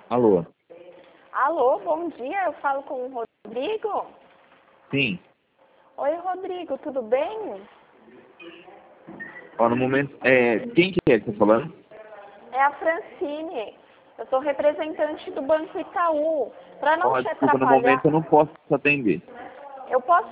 Alô? Alô, bom dia, eu falo com o Rodrigo? Sim. Oi, Rodrigo, tudo bem? Ó, no momento... quem que é que tá falando? É a Francine, eu sou representante do Banco Itaú. Para não Ó, te desculpa, no atrapalhar, momento eu não posso atender. eu posso